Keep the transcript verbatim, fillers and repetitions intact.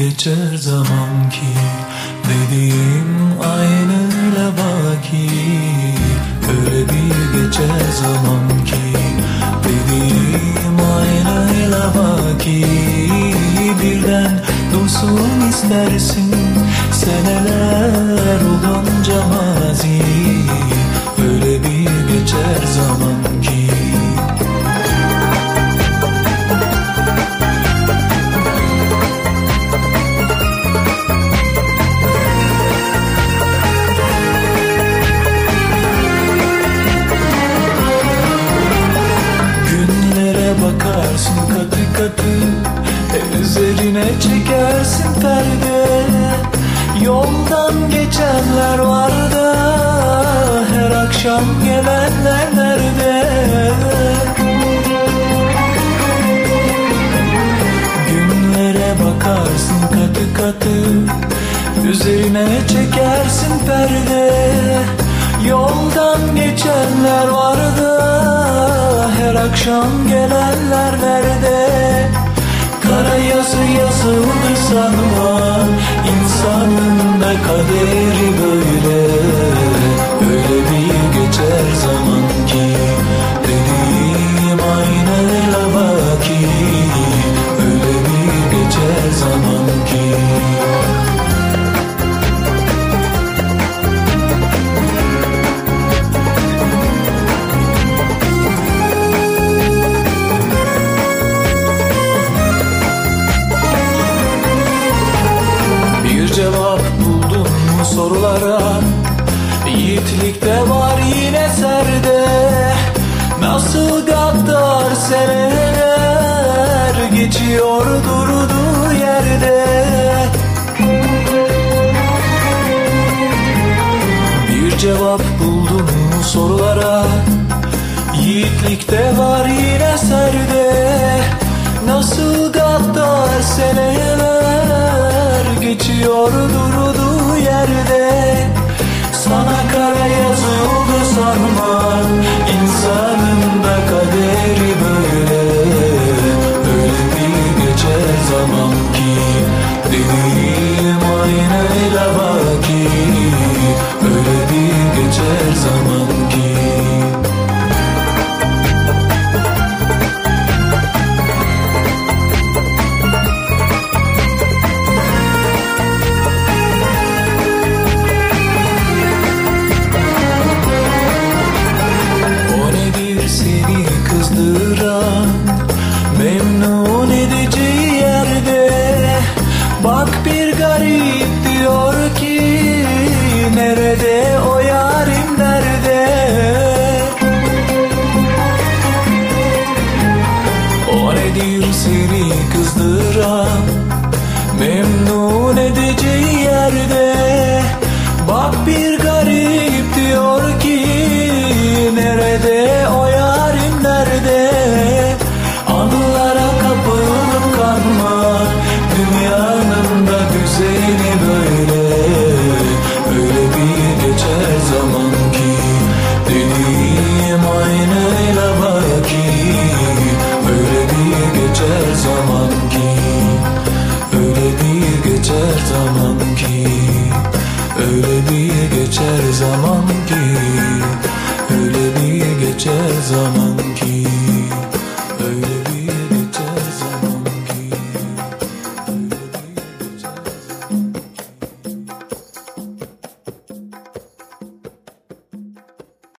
geçer zaman ki dediğim aynıyla baki. Öyle bir geçer zaman ki dediğim aynıyla baki. Birden dursun istersin seneler olunca mazi. Öyle bir geçer zaman ki. Bakarsın katı katı, üzerine çekersin perde. Yoldan geçenler var da her akşam gelenler nerede? Günlere bakarsın katı katı, üzerine çekersin perde. Yoldan geçenler var da her akşam gelenler nerede? Kara yazı yazıldı sanma, insanın da kaderi böyle. Öyle bir geçer zaman ki dediğim aynıyla baki. Öyle bir geçer zaman ki. Cevap buldun mu sorulara? Yiğitlikte var yine serde. Nasıl gaddar seneler geçiyor durduğu yerde. Bir cevap buldun mu sorulara? Yiğitlikte var yine serde. Nasıl gaddar seneler geçiyor durduğu yerde. Sana kara yazıldı sanma, insanın da kaderi böyle. Öyle bir geçer zaman ki dediğim aynıyla baki. Öyle bir geçer zaman ki. Memnun edici yerde. Bak bir garip diyor ki nerede o yarim nerede? O nedir seni kızdıran? Memnun edici yerde. Bak bir